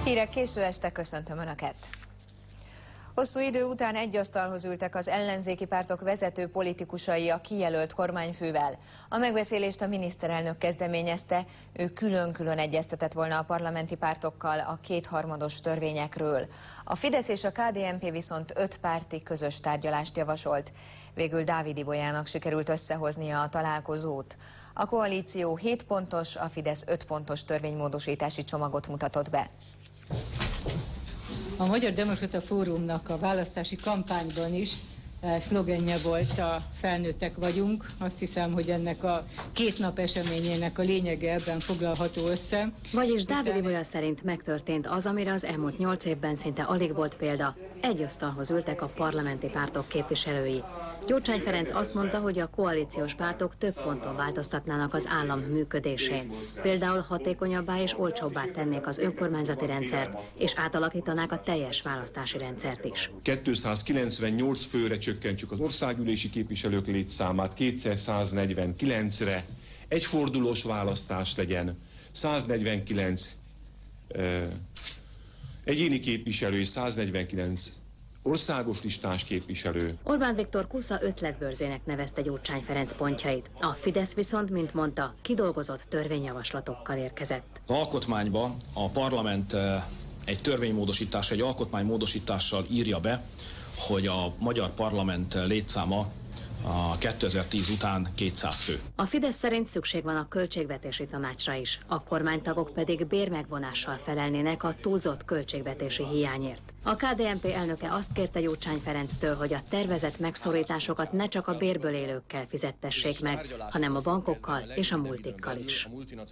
Hírek késő este, köszöntöm Önöket! Hosszú idő után egy asztalhoz ültek az ellenzéki pártok vezető politikusai a kijelölt kormányfővel. A megbeszélést a miniszterelnök kezdeményezte, ő külön-külön egyeztetett volna a parlamenti pártokkal a kétharmados törvényekről. A Fidesz és a KDNP viszont 5 párti közös tárgyalást javasolt. Végül Dávid Ibolyának sikerült összehoznia a találkozót. A koalíció 7 pontos, a Fidesz 5 pontos törvénymódosítási csomagot mutatott be. A Magyar Demokrata Fórumnak a választási kampányban is szlogenje volt a felnőttek vagyunk. Azt hiszem, hogy ennek a 2 nap eseményének a lényege ebben foglalható össze. Vagyis Dávid Ibolya szerint megtörtént az, amire az elmúlt 8 évben szinte alig volt példa. Egy asztalhoz ültek a parlamenti pártok képviselői. Gyurcsány Ferenc azt mondta, hogy a koalíciós pártok több ponton változtatnának az állam működésén. Például hatékonyabbá és olcsóbbá tennék az önkormányzati rendszert, és átalakítanák a teljes választási rendszert is. 298 főre csökkentsük az országgyűlési képviselők létszámát, 249-re, egyfordulós választás legyen, 149 egyéni képviselő és 149 országos listás képviselő. Orbán Viktor kusza ötletbörzének nevezte Gyurcsány Ferenc pontjait. A Fidesz viszont, mint mondta, kidolgozott törvényjavaslatokkal érkezett. Az alkotmányba a parlament egy törvénymódosítás, egy alkotmánymódosítással írja be, hogy a magyar parlament létszáma a 2010 után 200 fő. A Fidesz szerint szükség van a költségvetési tanácsra is, a kormánytagok pedig bérmegvonással felelnének a túlzott költségvetési hiányért. A KDNP elnöke azt kérte Gyurcsány Ferenctől, hogy a tervezett megszorításokat ne csak a bérből élőkkel fizettessék meg, hanem a bankokkal és a multikkal is.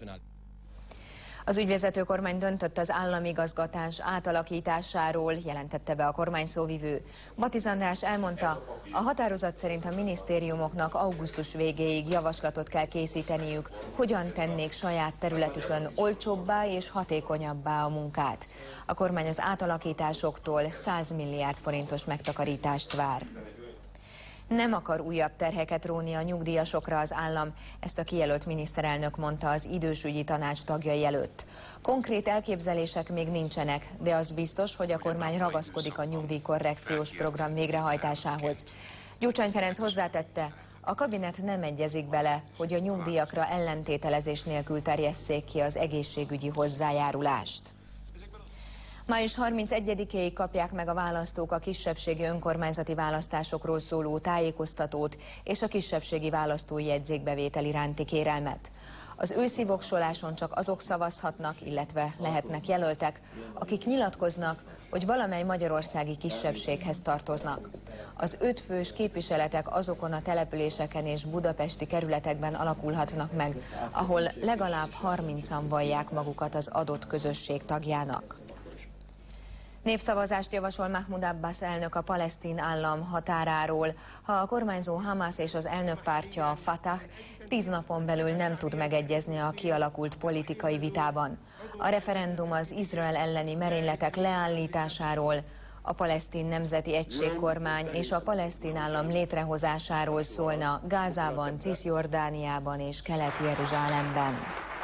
Az ügyvezető kormány döntött az államigazgatás átalakításáról, jelentette be a kormány szóvivő. Batiz András elmondta, a határozat szerint a minisztériumoknak augusztus végéig javaslatot kell készíteniük, hogyan tennék saját területükön olcsóbbá és hatékonyabbá a munkát. A kormány az átalakításoktól 100 milliárd forintos megtakarítást vár. Nem akar újabb terheket róni a nyugdíjasokra az állam, ezt a kijelölt miniszterelnök mondta az idősügyi tanács tagjai előtt. Konkrét elképzelések még nincsenek, de az biztos, hogy a kormány ragaszkodik a nyugdíjkorrekciós program végrehajtásához. Gyurcsány Ferenc hozzátette, a kabinet nem egyezik bele, hogy a nyugdíjakra ellentételezés nélkül terjesszék ki az egészségügyi hozzájárulást. Május 31-éig kapják meg a választók a kisebbségi önkormányzati választásokról szóló tájékoztatót és a kisebbségi választói jegyzékbevétel iránti kérelmet. Az őszi voksoláson csak azok szavazhatnak, illetve lehetnek jelöltek, akik nyilatkoznak, hogy valamely magyarországi kisebbséghez tartoznak. Az 5 fős képviseletek azokon a településeken és budapesti kerületekben alakulhatnak meg, ahol legalább 30-an vallják magukat az adott közösség tagjának. Népszavazást javasol Mahmoud Abbas elnök a palesztin állam határáról, ha a kormányzó Hamas és az elnök pártja, a Fatah 10 napon belül nem tud megegyezni a kialakult politikai vitában. A referendum az Izrael elleni merényletek leállításáról, a palesztin nemzeti egységkormány és a palesztin állam létrehozásáról szólna Gázában, Ciszjordániában és Kelet-Jeruzsálemben.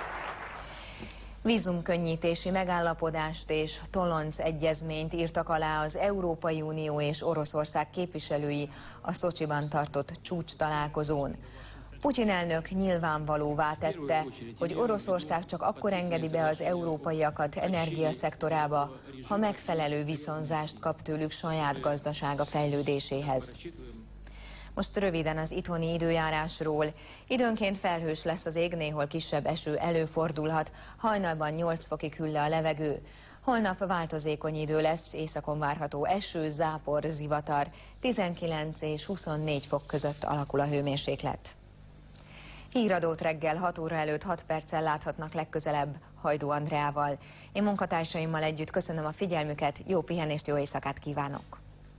Vízumkönnyítési megállapodást és tolonc egyezményt írtak alá az Európai Unió és Oroszország képviselői a Szocsiban tartott csúcs találkozón. Putyin elnök nyilvánvalóvá tette, hogy Oroszország csak akkor engedi be az európaiakat energiaszektorába, ha megfelelő viszonzást kap tőlük saját gazdasága fejlődéséhez. Most röviden az itthoni időjárásról. Időnként felhős lesz az ég, néhol kisebb eső előfordulhat, hajnalban 8 fokig hűl le a levegő. Holnap változékony idő lesz, északon várható eső, zápor, zivatar, 19 és 24 fok között alakul a hőmérséklet. Híradót reggel 6 óra előtt 6 perccel láthatnak legközelebb Hajdú Andreával. Én munkatársaimmal együtt köszönöm a figyelmüket, jó pihenést, jó éjszakát kívánok!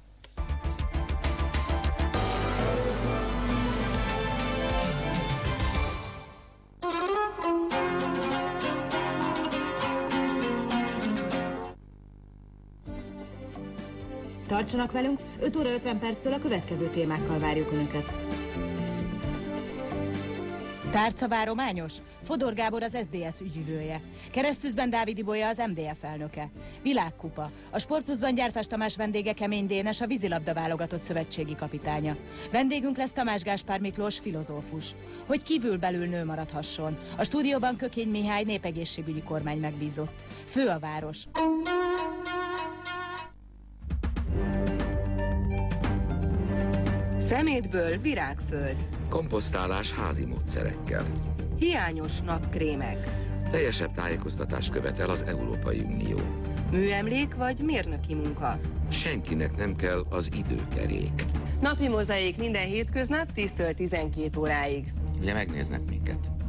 Tartsanak velünk, 5 óra 50 perctől a következő témákkal várjuk Önöket. Tárcavárományos? Fodor Gábor az SZDSZ ügyvivője. Keresztűzben Dávid Ibolya az MDF elnöke. Világkupa. A Sportpluszban Gyárfás Tamás vendége Kemény Dénes, a vízilabda válogatott szövetségi kapitánya. Vendégünk lesz Tamás Gáspár Miklós, filozófus. Hogy kívülbelül nő maradhasson. A stúdióban Kökény Mihály népegészségügyi kormány megbízott. Fő a város. Szemétből virágföld. Komposztálás házi módszerekkel. Hiányos napkrémek. Teljesebb tájékoztatást követel az Európai Unió. Műemlék vagy mérnöki munka. Senkinek nem kell az időkerék. Napi mozaik minden hétköznap 10-től 12 óráig. Ugye megnéznek minket?